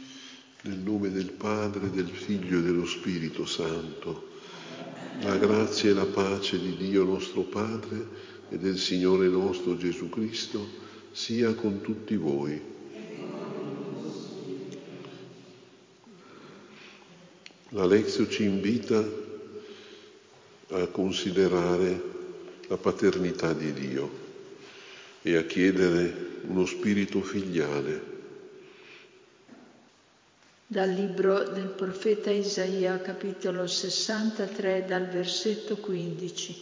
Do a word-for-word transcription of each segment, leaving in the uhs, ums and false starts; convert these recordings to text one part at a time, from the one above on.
Nel nome del Padre, del Figlio e dello Spirito Santo. La grazia e la pace di Dio nostro Padre e del Signore nostro Gesù Cristo sia con tutti voi. La Lectio ci invita a considerare la paternità di Dio e a chiedere uno spirito filiale. Dal libro del profeta Isaia, capitolo sessantatré, dal versetto quindici.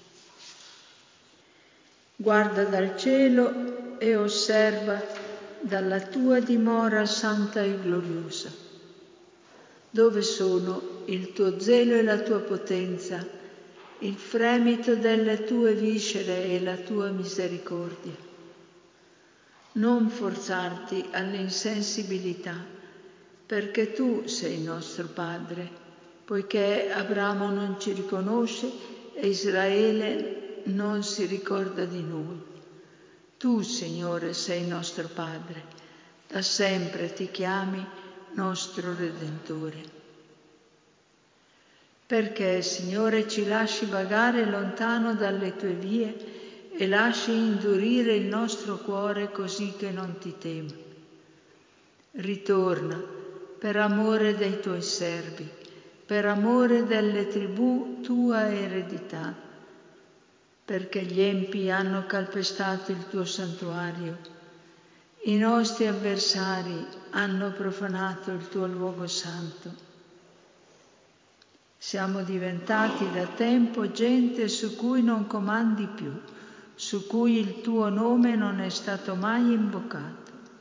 Guarda dal cielo e osserva dalla tua dimora santa e gloriosa. Dove sono il tuo zelo e la tua potenza, il fremito delle tue viscere e la tua misericordia? Non forzarti all'insensibilità, perché tu sei nostro Padre, poiché Abramo non ci riconosce e Israele non si ricorda di noi. Tu, Signore, sei nostro Padre, da sempre ti chiami nostro Redentore. Perché, Signore, ci lasci vagare lontano dalle tue vie e lasci indurire il nostro cuore così che non ti tema. Ritorna per amore dei tuoi servi, per amore delle tribù tua eredità, perché gli empi hanno calpestato il tuo santuario, i nostri avversari hanno profanato il tuo luogo santo. Siamo diventati da tempo gente su cui non comandi più, su cui il tuo nome non è stato mai invocato.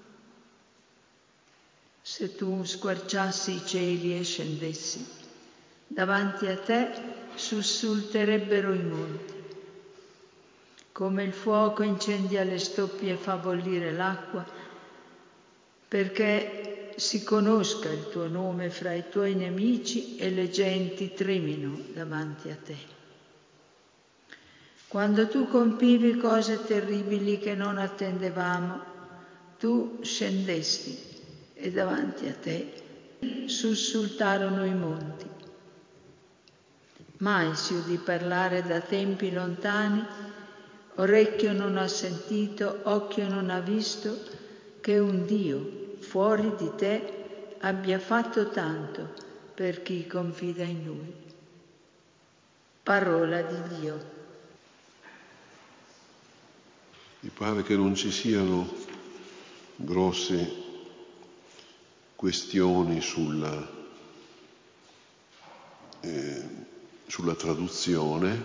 Se tu squarciassi i cieli e scendessi, davanti a te sussulterebbero i monti. Come il fuoco incendia le stoppie e fa bollire l'acqua, perché si conosca il tuo nome fra i tuoi nemici e le genti tremino davanti a te. Quando tu compivi cose terribili che non attendevamo, tu scendesti e davanti a te sussultarono i monti. Mai si udì parlare da tempi lontani, orecchio non ha sentito, occhio non ha visto, che un Dio fuori di te abbia fatto tanto per chi confida in Lui. Parola di Dio. Mi pare che non ci siano grosse questioni sulla, eh, sulla traduzione.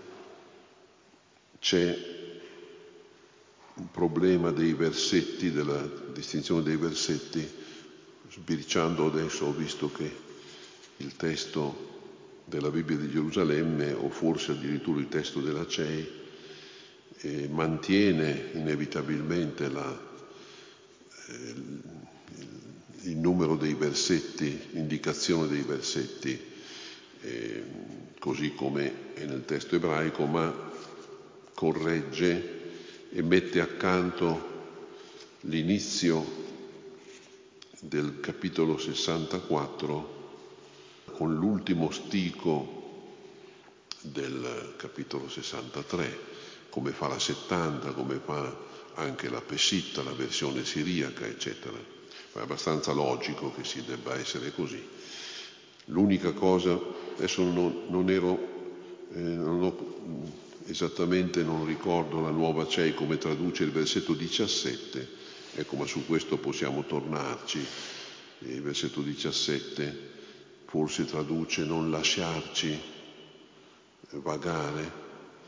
C'è un problema dei versetti, della distinzione dei versetti. Sbirciando adesso ho visto che il testo della Bibbia di Gerusalemme, o forse addirittura il testo della C E I, eh, mantiene inevitabilmente la, eh, il numero dei versetti, l'indicazione dei versetti, eh, così come è nel testo ebraico, ma corregge e mette accanto l'inizio del capitolo sessantaquattro con l'ultimo stico del capitolo sessantatré, come fa la settanta, come fa anche la Peshitta, la versione siriaca, eccetera. È abbastanza logico che si debba essere così. L'unica cosa, adesso non, non ero, eh, non ho, esattamente non ricordo la nuova C E I come traduce il versetto diciassette, ecco, ma su questo possiamo tornarci. Il versetto diciassette forse traduce non lasciarci vagare.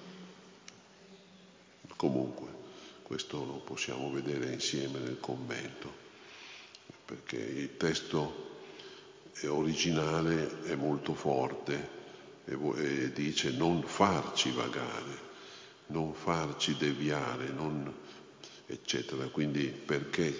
Comunque, questo lo possiamo vedere insieme nel commento, perché il testo originale è molto forte e dice non farci vagare, non farci deviare, non, eccetera. Quindi perché,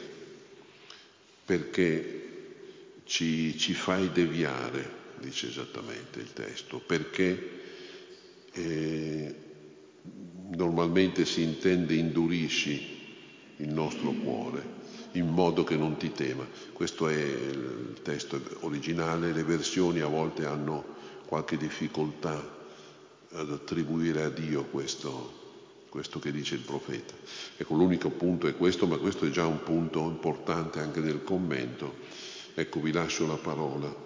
perché ci, ci fai deviare, dice esattamente il testo, perché eh, normalmente si intende indurisci il nostro cuore. in modo che non ti tema. Questo è il testo originale, le versioni a volte hanno qualche difficoltà ad attribuire a Dio questo, questo che dice il profeta. Ecco, l'unico punto è questo, ma questo è già un punto importante anche nel commento. Ecco, vi lascio la parola.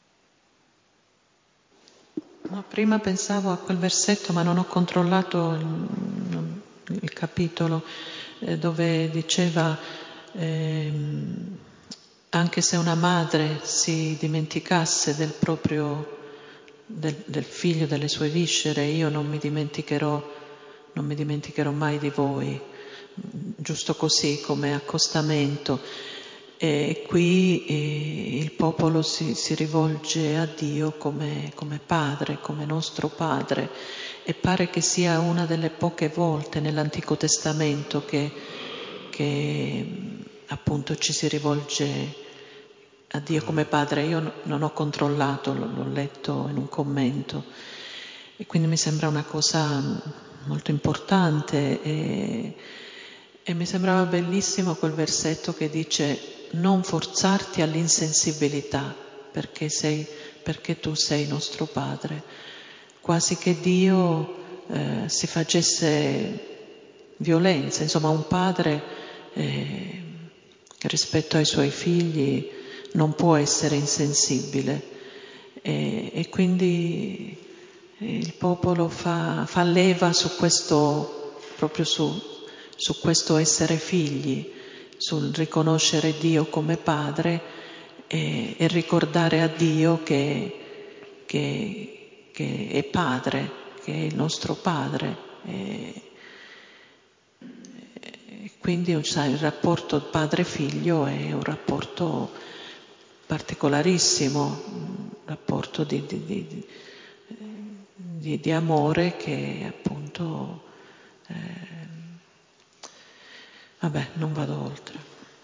No, prima pensavo a quel versetto, ma non ho controllato il, il capitolo, eh, dove diceva eh, anche se una madre si dimenticasse del proprio, del, del figlio, delle sue viscere, io non mi dimenticherò, non mi dimenticherò mai di voi, giusto così come accostamento. E qui eh, il popolo si, si rivolge a Dio come, come padre, come nostro padre, e pare che sia una delle poche volte nell'Antico Testamento che, che appunto ci si rivolge a Dio come padre. Io non ho controllato, l'ho letto in un commento e quindi mi sembra una cosa molto importante e, e mi sembrava bellissimo quel versetto che dice: non forzarti all'insensibilità, perché, sei, perché tu sei nostro Padre. Quasi che Dio eh, si facesse violenza, insomma un padre eh, rispetto ai suoi figli non può essere insensibile e, e quindi il popolo fa, fa leva su questo, proprio su, su questo essere figli, sul riconoscere Dio come Padre e, e ricordare a Dio che, che, che è Padre, che è il nostro Padre. E, e quindi sai, il rapporto padre-figlio è un rapporto particolarissimo, un rapporto di, di, di, di, di amore che appunto... Eh, Vabbè, non vado oltre.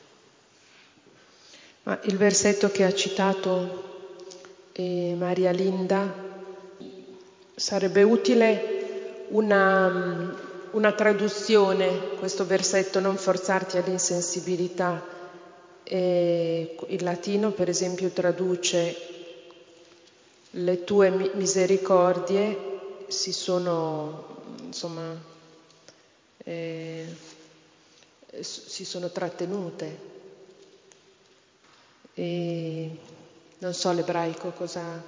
Ma il versetto che ha citato eh, Maria Linda, sarebbe utile una, una traduzione, questo versetto, non forzarti all'insensibilità. Eh, il latino, per esempio, traduce: le tue misericordie si sono, insomma, eh, si sono trattenute. E non so l'ebraico cosa...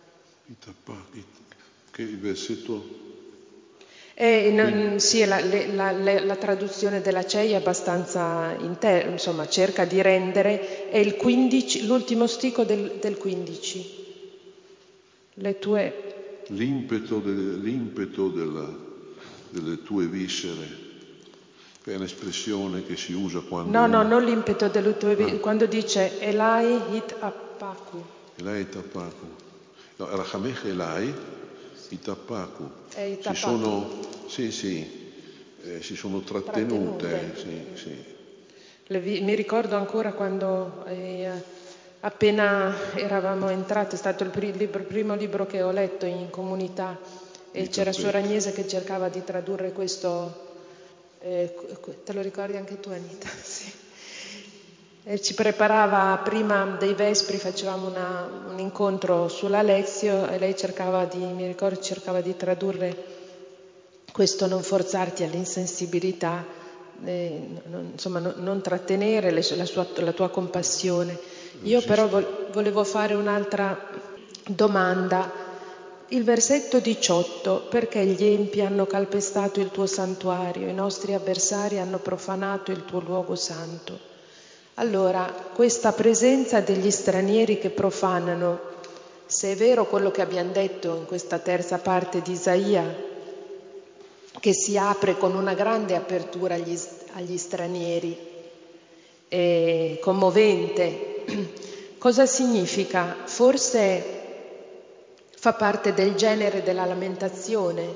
Che il versetto... Eh, non, sì, la, la, la, la traduzione della C E I è abbastanza inter, insomma, cerca di rendere, è il quindici, l'ultimo stico del, del quindici. Le tue... L'impeto, delle, l'impeto della, delle tue viscere. È un'espressione che si usa quando... No, no, non l'impeto delle tue viscere, ah. Quando dice Elai hit apaku. Elai hit apaku. No, Rachamech Elai hit apaku. Si sono, sì, sì, eh, si sono trattenute. trattenute. Sì, sì. Le vi, mi ricordo ancora quando eh, appena eravamo entrati, è stato il, pri, libro, il primo libro che ho letto in comunità e il c'era Suor Agnese che cercava di tradurre questo. Eh, te lo ricordi anche tu, Anita? Sì. E ci preparava prima dei Vespri, facevamo una, un incontro sulla Lezio e lei cercava di, mi ricordo, cercava di tradurre questo: non forzarti all'insensibilità, eh, non, insomma non, non trattenere le, la, sua, la tua compassione. Io però vo, volevo fare un'altra domanda. Il versetto diciotto: perché gli empi hanno calpestato il tuo santuario, i nostri avversari hanno profanato il tuo luogo santo. Allora, questa presenza degli stranieri che profanano, se è vero quello che abbiamo detto in questa terza parte di Isaia, che si apre con una grande apertura agli, agli stranieri, è commovente, cosa significa? Forse fa parte del genere della lamentazione,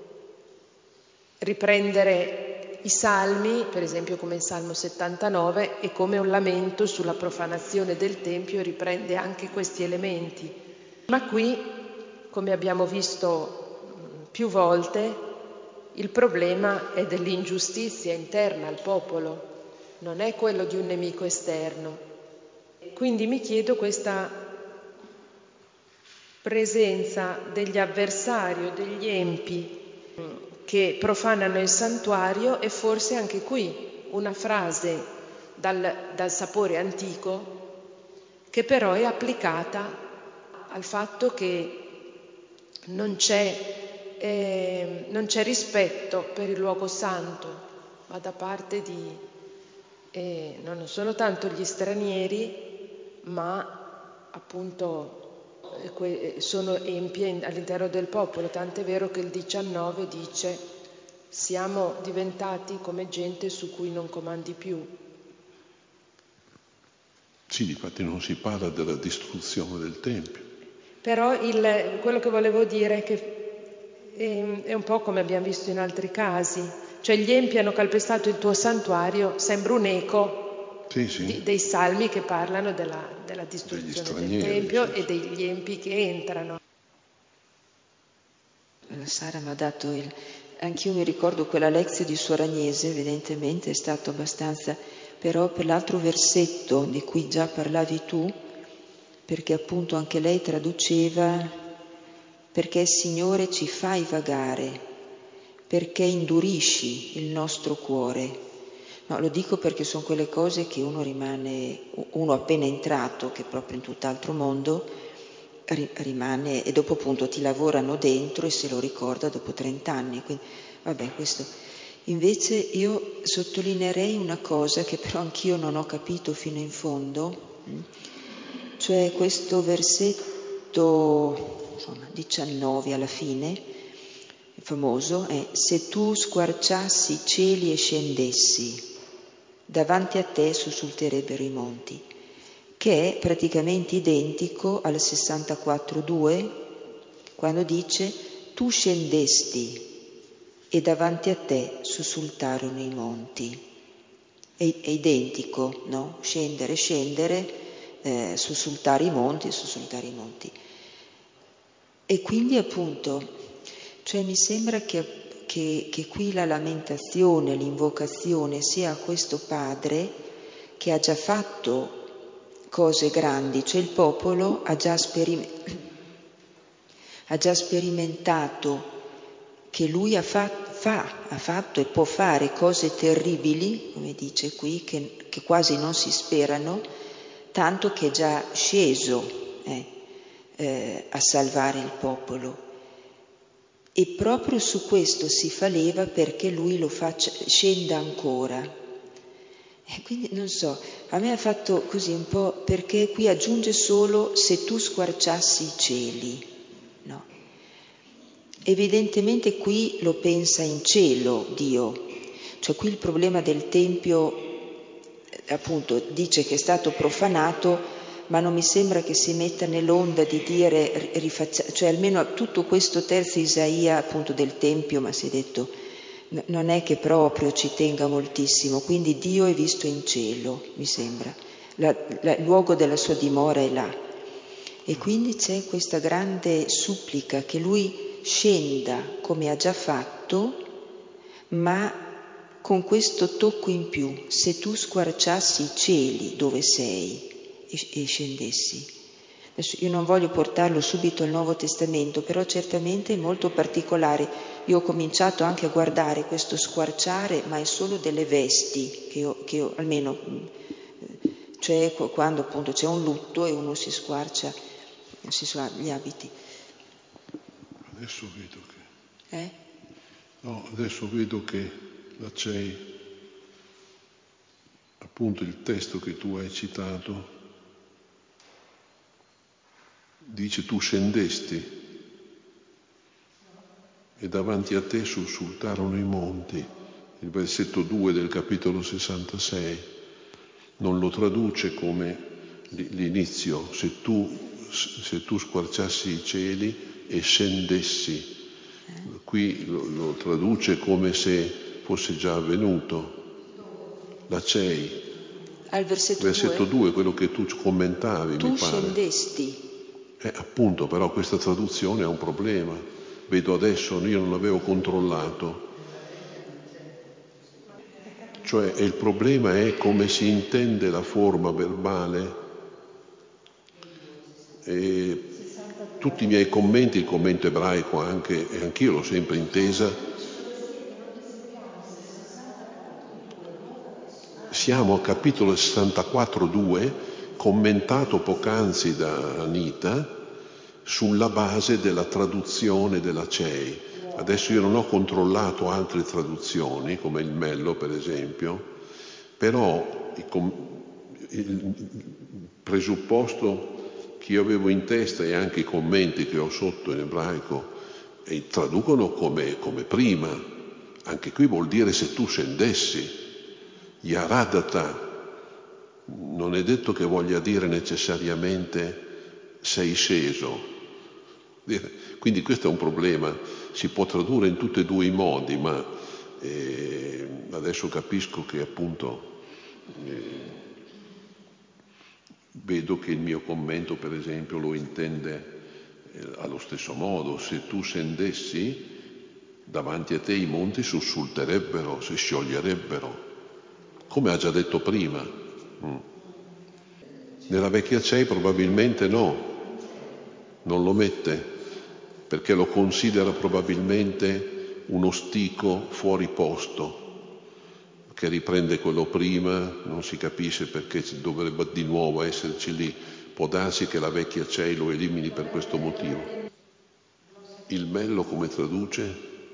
riprendere i salmi, per esempio come il Salmo settantanove, e come un lamento sulla profanazione del Tempio riprende anche questi elementi. Ma qui, come abbiamo visto più volte, il problema è dell'ingiustizia interna al popolo. non è quello di un nemico esterno. Quindi mi chiedo questa presenza degli avversari o degli empi che profanano il santuario, e forse anche qui una frase dal, dal sapore antico che però è applicata al fatto che non c'è, eh, non c'è rispetto per il luogo santo, ma da parte di eh, non solo tanto gli stranieri, ma appunto sono empi all'interno del popolo, tant'è vero che il diciannove dice: siamo diventati come gente su cui non comandi più. Sì, infatti non si parla della distruzione del Tempio. Però il, quello che volevo dire è che è, è un po' come abbiamo visto in altri casi, cioè gli empi hanno calpestato il tuo santuario, sembra un eco Sì, sì. Di, dei salmi che parlano della, della distruzione del Tempio, sì, sì, e degli empi che entrano. Sara mi ha dato il... Anch'io mi ricordo quella lezione di Suor Agnese, evidentemente è stato abbastanza... Però per l'altro versetto di cui già parlavi tu, perché appunto anche lei traduceva: perché Signore ci fai vagare, perché indurisci il nostro cuore. No, lo dico perché sono quelle cose che uno rimane, uno appena entrato, che è proprio in tutt'altro mondo, rimane, e dopo appunto ti lavorano dentro e se lo ricorda dopo trent'anni. Quindi, vabbè, questo. Invece io sottolineerei una cosa che però anch'io non ho capito fino in fondo, cioè questo versetto, insomma, diciannove alla fine, famoso, è: se tu squarciassi i cieli e scendessi, davanti a te sussulterebbero i monti, che è praticamente identico al sessantaquattro due, quando dice: tu scendesti e davanti a te sussultarono i monti. È, è identico, no? Scendere, scendere, eh, sussultare i monti, sussultare i monti. E quindi appunto, cioè mi sembra che, che, che qui la lamentazione, l'invocazione sia a questo Padre che ha già fatto cose grandi, cioè il popolo ha già, sperim- ha già sperimentato che lui ha, fa, fa, ha fatto e può fare cose terribili, come dice qui, che, che quasi non si sperano, tanto che è già sceso eh, eh, a salvare il popolo. E proprio su questo si fa leva perché lui lo faccia, scenda ancora. E quindi non so, a me ha fatto così un po', perché qui aggiunge solo: se tu squarciassi i cieli, no? Evidentemente qui lo pensa in cielo Dio, cioè qui il problema del Tempio, appunto, dice che è stato profanato, ma non mi sembra che si metta nell'onda di dire, rifaccia, cioè almeno tutto questo terzo Isaia appunto del Tempio, ma si è detto, n- non è che proprio ci tenga moltissimo, quindi Dio è visto in cielo, mi sembra, la, la, il luogo della sua dimora è là, e quindi c'è questa grande supplica che lui scenda come ha già fatto, ma con questo tocco in più: se tu squarciassi i cieli dove sei e, e scendessi. Adesso io non voglio portarlo subito al Nuovo Testamento, però certamente è molto particolare. Io ho cominciato anche a guardare questo squarciare, ma è solo delle vesti, che io, che io almeno, cioè quando appunto c'è un lutto e uno si squarcia si gli abiti. Adesso vedo che... Eh? No, adesso vedo che la C E I, appunto il testo che tu hai citato, dice: tu scendesti e davanti a te sussultarono i monti. Il versetto due del capitolo sessantasei non lo traduce come l'inizio: se tu, se tu squarciassi i cieli e scendessi. Qui lo, lo traduce come se fosse già avvenuto. La C E I. Al versetto, versetto due, quello che tu commentavi, tu mi pare. Tu scendesti. Eh, appunto, però questa traduzione ha un problema. Vedo adesso, io non l'avevo controllato. Cioè, il problema è come si intende la forma verbale. E tutti i miei commenti, il commento ebraico anche, e anch'io l'ho sempre intesa, siamo al capitolo sessantaquattro due, commentato poc'anzi da Anita, sulla base della traduzione della C E I. Adesso io non ho controllato altre traduzioni, come il Mello per esempio, però il presupposto che io avevo in testa e anche i commenti che ho sotto in ebraico e traducono come, come prima. Anche qui vuol dire se tu scendessi. Yaradata non è detto che voglia dire necessariamente sei sceso. Quindi questo è un problema, si può tradurre in tutti e due i modi, ma eh, adesso capisco che appunto eh, vedo che il mio commento per esempio lo intende eh, allo stesso modo. Se tu scendessi, davanti a te i monti sussulterebbero, si scioglierebbero, come ha già detto prima. Mm. Nella vecchia C E I probabilmente no, non lo mette, perché lo considera probabilmente uno stico fuori posto, che riprende quello prima, non si capisce perché dovrebbe di nuovo esserci lì. Può darsi che la vecchia C E I lo elimini per questo motivo. Il Mello come traduce?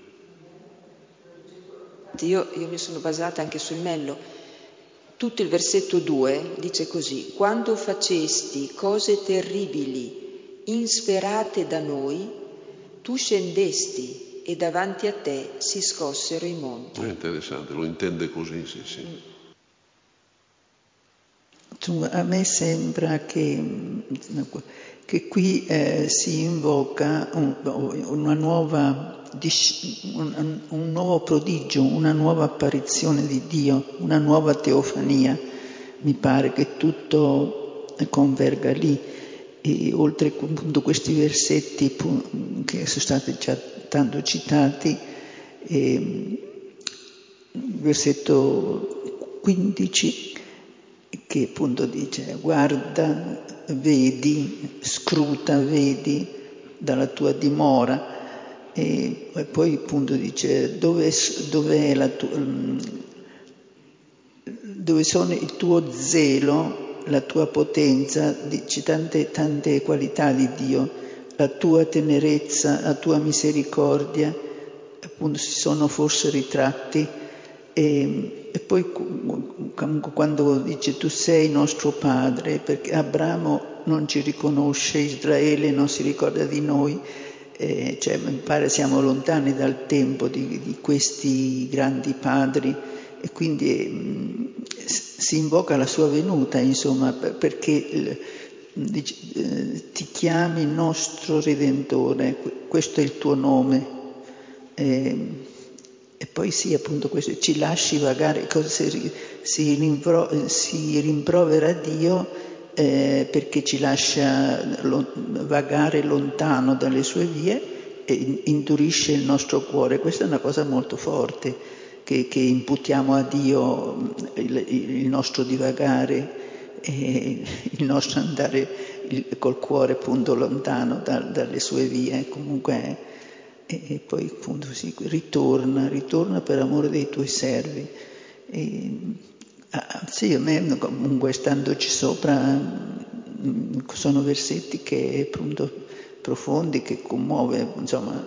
Io, io mi sono basata anche sul Mello. Tutto il versetto due dice così: quando facesti cose terribili insperate da noi, tu scendesti e davanti a te si scossero i monti. È interessante, lo intende così, sì, sì. Mm. A me sembra che, che qui eh, si invoca un, una nuova, un, un nuovo prodigio, una nuova apparizione di Dio, una nuova teofania. Mi pare che tutto converga lì. E oltre appunto questi versetti che sono stati già tanto citati, eh, il versetto quindici che appunto dice guarda, vedi, scruta, vedi dalla tua dimora, e, e poi appunto dice dove, dove, è la tua, dove sono il tuo zelo, la tua potenza, dici tante, tante qualità di Dio, la tua tenerezza, la tua misericordia, appunto si sono forse ritratti. E, e poi quando dice tu sei nostro padre, perché Abramo non ci riconosce, Israele non si ricorda di noi, eh, cioè mi pare siamo lontani dal tempo di, di questi grandi padri, e quindi mh, si invoca la sua venuta, insomma, perché dice, eh, ti chiami nostro Redentore, questo è il tuo nome. Eh, E poi sì, appunto, questo, ci lasci vagare, si, si, rimpro, si rimprovera Dio eh, perché ci lascia lo, vagare lontano dalle sue vie e indurisce il nostro cuore. Questa è una cosa molto forte, che, che imputiamo a Dio il, il nostro divagare e il nostro andare il, col cuore appunto lontano da, dalle sue vie. Comunque e poi appunto sì, ritorna, ritorna per amore dei tuoi servi. E, ah, sì, a me comunque standoci sopra sono versetti che appunto profondi, che commuove, insomma,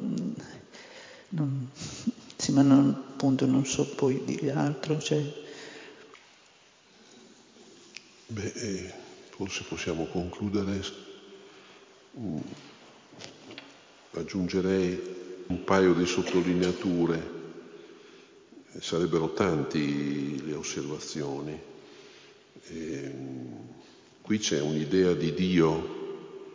non, sì, ma non, appunto non so poi dire altro. Cioè. Beh, eh, forse possiamo concludere. Mm. Aggiungerei un paio di sottolineature, sarebbero tanti le osservazioni. E, qui c'è un'idea di Dio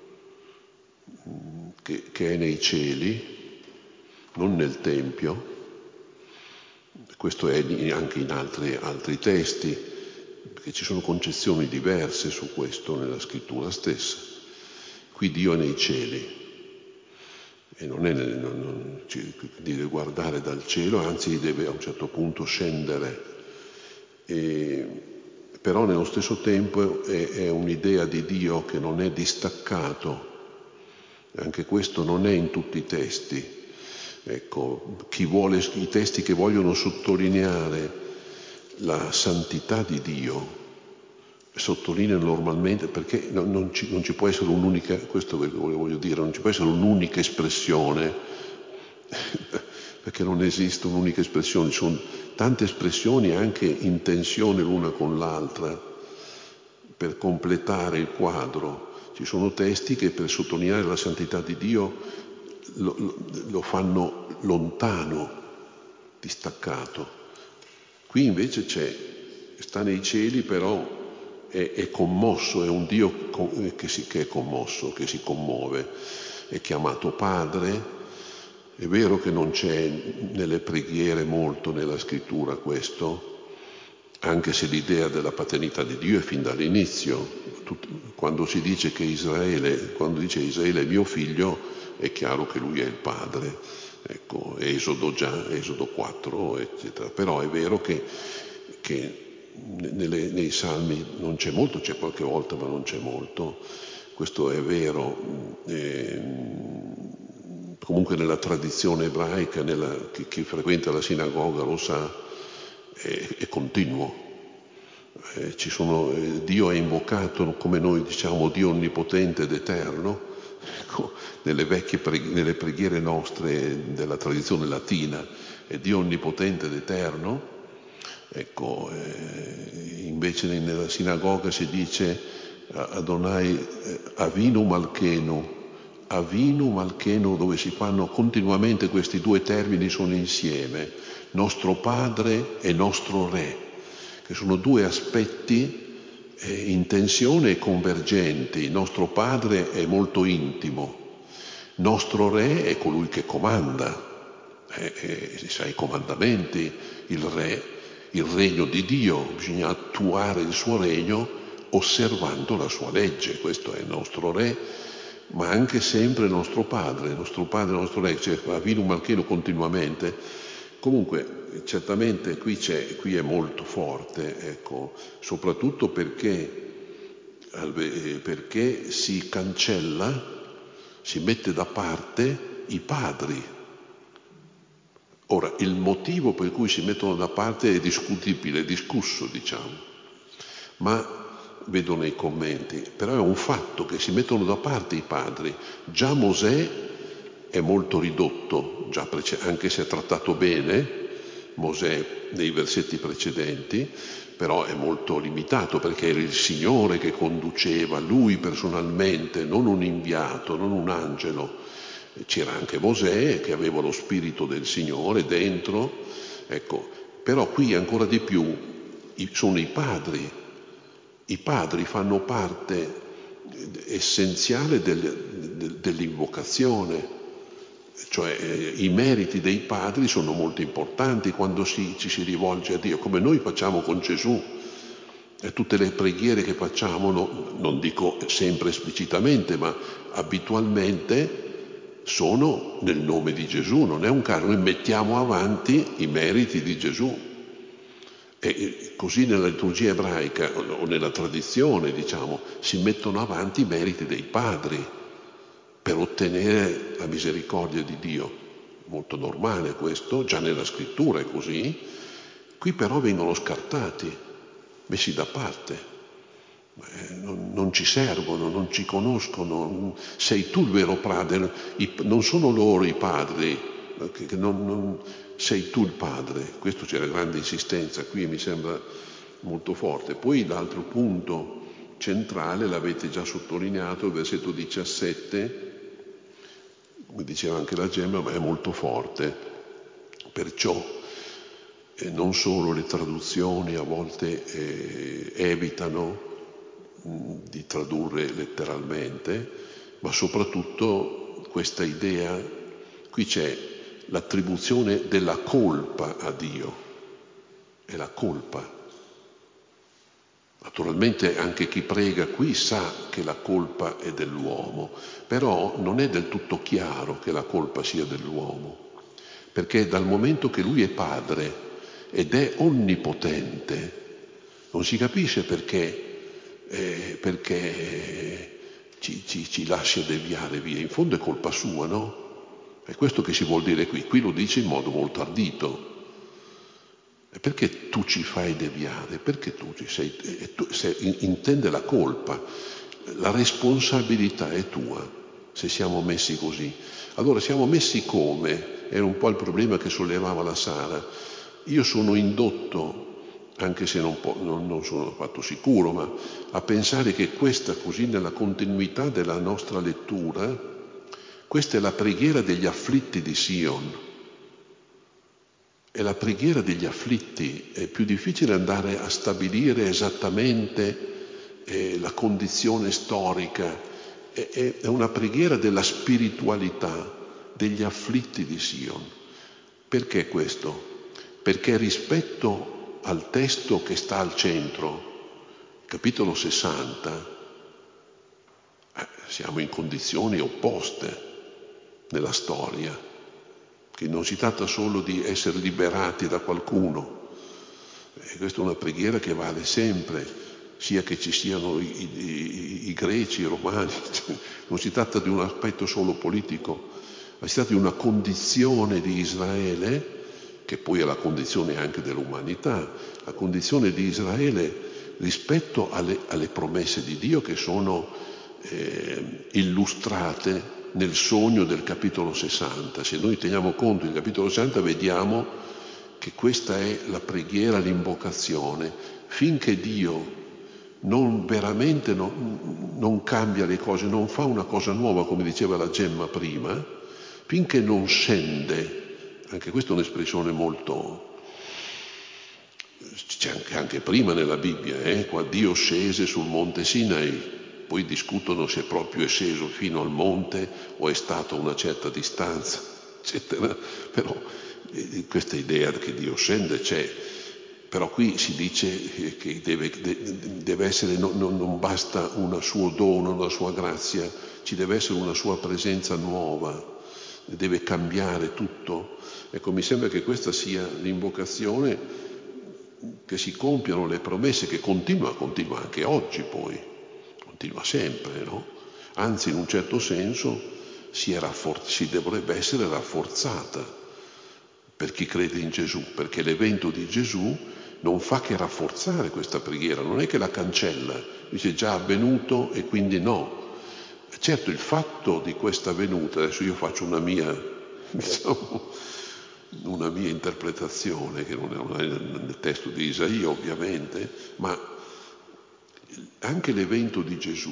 che, che è nei cieli, non nel Tempio. Questo è anche in altri, altri testi, perché ci sono concezioni diverse su questo nella scrittura stessa. Qui Dio è nei cieli. E non è non, non, ci, deve guardare dal cielo, anzi deve a un certo punto scendere E, però nello stesso tempo è, è un'idea di Dio che non è distaccato. Anche questo non è in tutti i testi. Ecco, chi vuole, i testi che vogliono sottolineare la santità di Dio sottolineano normalmente, perché non, non, ci, non ci può essere un'unica, questo è quello che voglio dire, non ci può essere un'unica espressione, perché non esiste un'unica espressione, ci sono tante espressioni anche in tensione l'una con l'altra per completare il quadro. Ci sono testi che per sottolineare la santità di Dio lo, lo, lo fanno lontano, distaccato. Qui invece c'è, sta nei cieli, però è, è commosso, è un Dio che, si, che è commosso, che si commuove, è chiamato Padre. È vero che non c'è nelle preghiere molto nella scrittura questo, anche se l'idea della paternità di Dio è fin dall'inizio. Quando si dice che Israele, quando dice Israele è mio figlio, è chiaro che lui è il padre. Ecco, Esodo già, Esodo quattro, eccetera. Però è vero che, che nelle, nei Salmi non c'è molto, c'è qualche volta, ma non c'è molto. Questo è vero. Eh, comunque nella tradizione ebraica, nella, chi, chi frequenta la sinagoga lo sa, è, è continuo. Eh, ci sono, eh, Dio è invocato, come noi diciamo, Dio onnipotente ed eterno. Ecco, nelle vecchie preghi- nelle preghiere nostre della tradizione latina è Dio onnipotente ed eterno. Ecco, eh, invece nella sinagoga si dice Adonai eh, Avinu Malkenu, Avinu Malkenu, dove si fanno continuamente questi due termini, sono insieme, nostro Padre e nostro Re, che sono due aspetti eh, in tensione e convergenti. Il nostro Padre è molto intimo, nostro Re è colui che comanda, eh, eh, si sa i comandamenti, il Re, il regno di Dio, bisogna attuare il suo regno osservando la sua legge, questo è il nostro Re, ma anche sempre il nostro Padre, il nostro Padre, il nostro Re, cioè Avinu Malkenu continuamente. Comunque, certamente qui, c'è, qui è molto forte, ecco, soprattutto perché, perché si cancella, si mette da parte i padri. Ora, il motivo per cui si mettono da parte è discutibile, è discusso, diciamo, ma vedo nei commenti, però è un fatto che si mettono da parte i padri. Già Mosè è molto ridotto, già prece- anche se è trattato bene, Mosè nei versetti precedenti, però è molto limitato perché era il Signore che conduceva, lui personalmente, non un inviato, non un angelo. C'era anche Mosè che aveva lo spirito del Signore dentro, ecco, però qui ancora di più sono i padri. I padri fanno parte essenziale del, del, dell'invocazione, cioè eh, i meriti dei padri sono molto importanti quando si, ci si rivolge a Dio, come noi facciamo con Gesù. E tutte le preghiere che facciamo, no, non dico sempre esplicitamente, ma abitualmente sono nel nome di Gesù, non è un caso, noi mettiamo avanti i meriti di Gesù. E così nella liturgia ebraica o nella tradizione, diciamo, si mettono avanti i meriti dei padri per ottenere la misericordia di Dio. Molto normale questo, già nella scrittura è così. Qui però vengono scartati, messi da parte. Eh, non, non ci servono, non ci conoscono. Sei tu il vero padre, i, non sono loro i padri, che, che non, non, sei tu il padre. Questo c'era grande insistenza qui e mi sembra molto forte. Poi l'altro punto centrale, l'avete già sottolineato, il versetto diciassette, come diceva anche la Gemma, ma è molto forte. Perciò eh, non solo le traduzioni a volte eh, evitano mh, di tradurre letteralmente, ma soprattutto questa idea, qui c'è l'attribuzione della colpa a Dio, è la colpa. Naturalmente anche chi prega qui sa che la colpa è dell'uomo, però non è del tutto chiaro che la colpa sia dell'uomo, perché dal momento che lui è padre ed è onnipotente, Non si capisce perché, eh, perché ci, ci, ci lascia deviare via. In fondo è colpa sua, no? È questo che si vuol dire qui. Qui lo dice in modo molto ardito. E perché tu ci fai deviare? Perché tu ci sei, eh, tu, sei, intende la colpa. La responsabilità è tua, se siamo messi così. Allora siamo messi come? Era un po' il problema che sollevava la Sara. Io sono indotto, anche se non, po- non, non sono affatto sicuro, ma a pensare che questa, così nella continuità della nostra lettura, questa è la preghiera degli afflitti di Sion. È la preghiera degli afflitti. È più difficile andare a stabilire esattamente eh, la condizione storica. È, è, è una preghiera della spiritualità degli afflitti di Sion. Perché questo? Perché rispetto al testo che sta al centro, capitolo sessanta, eh, siamo in condizioni opposte nella storia, che non si tratta solo di essere liberati da qualcuno. E questa è una preghiera che vale sempre, sia che ci siano i, i, i greci, i romani, non si tratta di un aspetto solo politico, ma si tratta di una condizione di Israele, che poi è la condizione anche dell'umanità, la condizione di Israele rispetto alle, alle promesse di Dio che sono eh, illustrate nel sogno del capitolo sessanta. Se noi teniamo conto del capitolo sessanta vediamo che questa è la preghiera, l'invocazione, finché Dio non veramente non, non cambia le cose, non fa una cosa nuova, come diceva la Gemma prima, finché non scende. Anche questa è un'espressione molto, c'è anche, anche prima nella Bibbia, eh? Qua Dio scese sul monte Sinai, poi discutono se proprio è sceso fino al monte o è stato a una certa distanza, eccetera. Però eh, questa idea che Dio scende c'è, però qui si dice che deve, deve essere, non, non basta un suo dono, una sua grazia, ci deve essere una sua presenza nuova, deve cambiare tutto. Ecco, mi sembra che questa sia l'invocazione, che si compiano le promesse, che continua, continua anche oggi poi, continua sempre, no? Anzi, in un certo senso si, è raffor- si dovrebbe essere rafforzata per chi crede in Gesù, perché l'evento di Gesù non fa che rafforzare questa preghiera, non è che la cancella, dice già avvenuto e quindi no. Certo, il fatto di questa venuta, adesso io faccio una mia, diciamo, una mia interpretazione, che non è nel testo di Isaia ovviamente, ma anche l'evento di Gesù,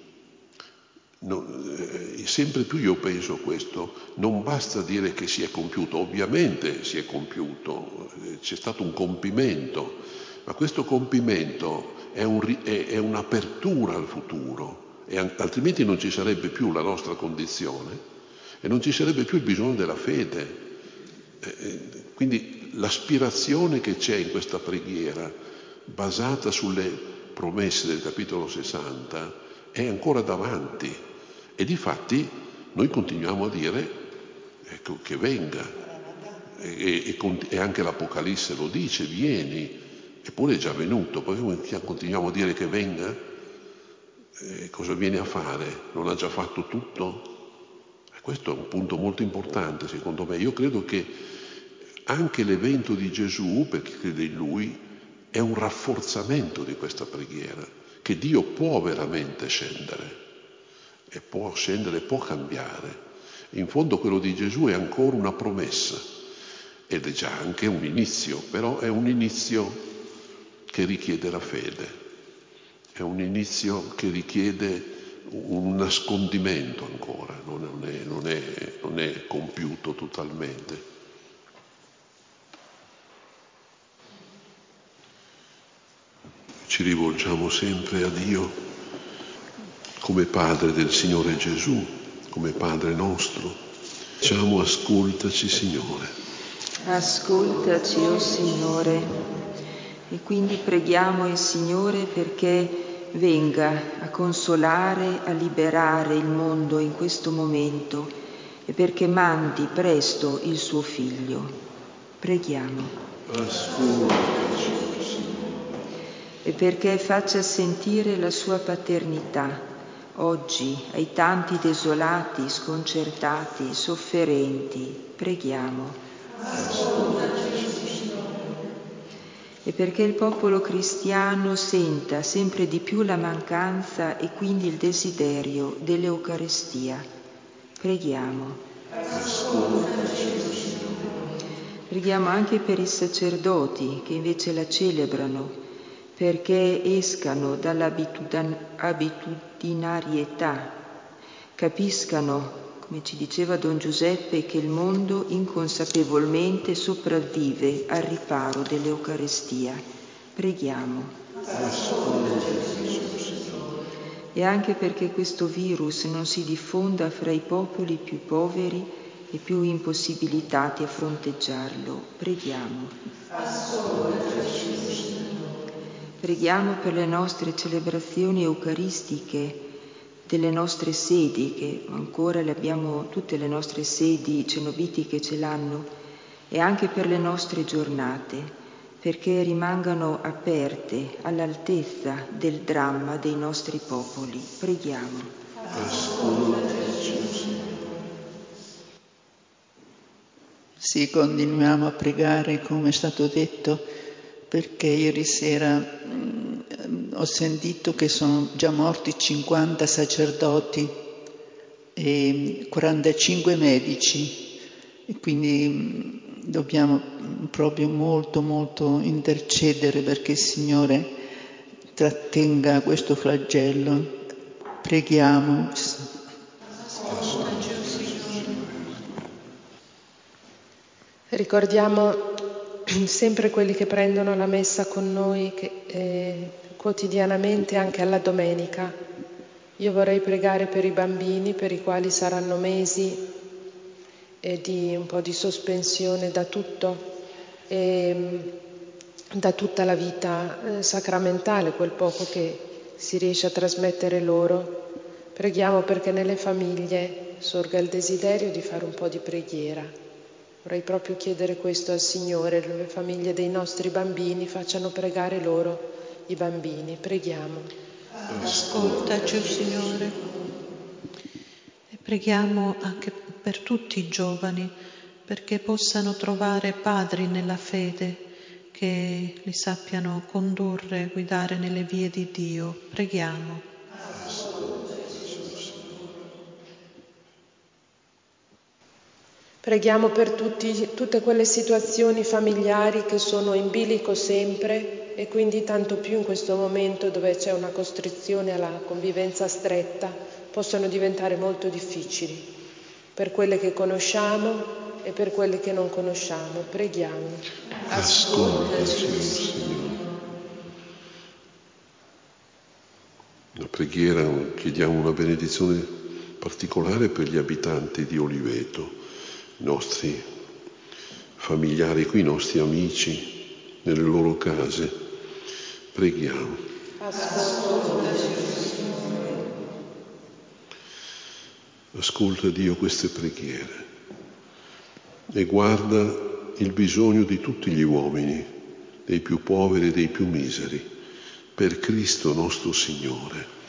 non, eh, sempre più io penso questo, non basta dire che si è compiuto, ovviamente si è compiuto, eh, c'è stato un compimento, ma questo compimento è, un, è, è un'apertura al futuro. E altrimenti non ci sarebbe più la nostra condizione e non ci sarebbe più il bisogno della fede. Eh, quindi l'aspirazione che c'è in questa preghiera, basata sulle promesse del capitolo sessanta, è ancora davanti. E difatti noi continuiamo a dire ecco, che venga. E, e, e anche l'Apocalisse lo dice, vieni, eppure è già venuto, poi continuiamo a dire che venga. Eh, cosa viene a fare? Non ha già fatto tutto? E questo è un punto molto importante secondo me. Io credo che anche l'evento di Gesù, per chi crede in Lui, è un rafforzamento di questa preghiera, che Dio può veramente scendere, e può scendere, può cambiare. In fondo quello di Gesù è ancora una promessa, ed è già anche un inizio, però è un inizio che richiede la fede. È un inizio che richiede un nascondimento ancora, non è, non è, non è compiuto totalmente. Ci rivolgiamo sempre a Dio come Padre del Signore Gesù, come Padre nostro. Diciamo: ascoltaci, Signore. Ascoltaci, o Signore. E quindi preghiamo il Signore perché venga a consolare, a liberare il mondo in questo momento e perché mandi presto il suo Figlio. Preghiamo. Ascoltaci, Signore. e perché faccia sentire la sua paternità oggi ai tanti desolati, sconcertati, sofferenti. Preghiamo. E perché il popolo cristiano senta sempre di più la mancanza e quindi il desiderio dell'Eucaristia. Preghiamo. Preghiamo anche per i sacerdoti che invece la celebrano, perché escano dall'abitudinarietà, capiscano, come ci diceva Don Giuseppe, che il mondo inconsapevolmente sopravvive al riparo dell'Eucaristia. Preghiamo. E anche perché questo virus non si diffonda fra i popoli più poveri e più impossibilitati a fronteggiarlo. Preghiamo. Preghiamo per le nostre celebrazioni eucaristiche delle nostre sedi, che ancora le abbiamo, tutte le nostre sedi cenobitiche ce l'hanno, e anche per le nostre giornate, perché rimangano aperte all'altezza del dramma dei nostri popoli. Preghiamo. Sì, continuiamo a pregare come è stato detto, perché ieri sera mh, ho sentito che sono già morti cinquanta sacerdoti e quarantacinque medici, e quindi mh, dobbiamo proprio molto molto intercedere perché il Signore trattenga questo flagello. Preghiamo. Ricordiamo sempre quelli che prendono la messa con noi che, eh, quotidianamente, anche alla domenica. Io vorrei pregare per i bambini, per i quali saranno mesi eh, di un po' di sospensione da tutto, eh, da tutta la vita eh, sacramentale, quel poco che si riesce a trasmettere loro. Preghiamo perché nelle famiglie sorga il desiderio di fare un po' di preghiera. Vorrei proprio chiedere questo al Signore, le famiglie dei nostri bambini facciano pregare loro i bambini. Preghiamo. Ascoltaci, Signore. E preghiamo anche per tutti i giovani, perché possano trovare padri nella fede, che li sappiano condurre, guidare nelle vie di Dio. Preghiamo. Preghiamo per tutti, tutte quelle situazioni familiari che sono in bilico sempre e quindi tanto più in questo momento dove c'è una costrizione alla convivenza stretta, possono diventare molto difficili, per quelle che conosciamo e per quelle che non conosciamo. Preghiamo. Ascoltaci, Signore. La preghiera, chiediamo una benedizione particolare per gli abitanti di Oliveto, i nostri familiari qui, i nostri amici, nelle loro case. Preghiamo. Ascolta, Dio, queste preghiere e guarda il bisogno di tutti gli uomini, dei più poveri e dei più miseri, per Cristo nostro Signore.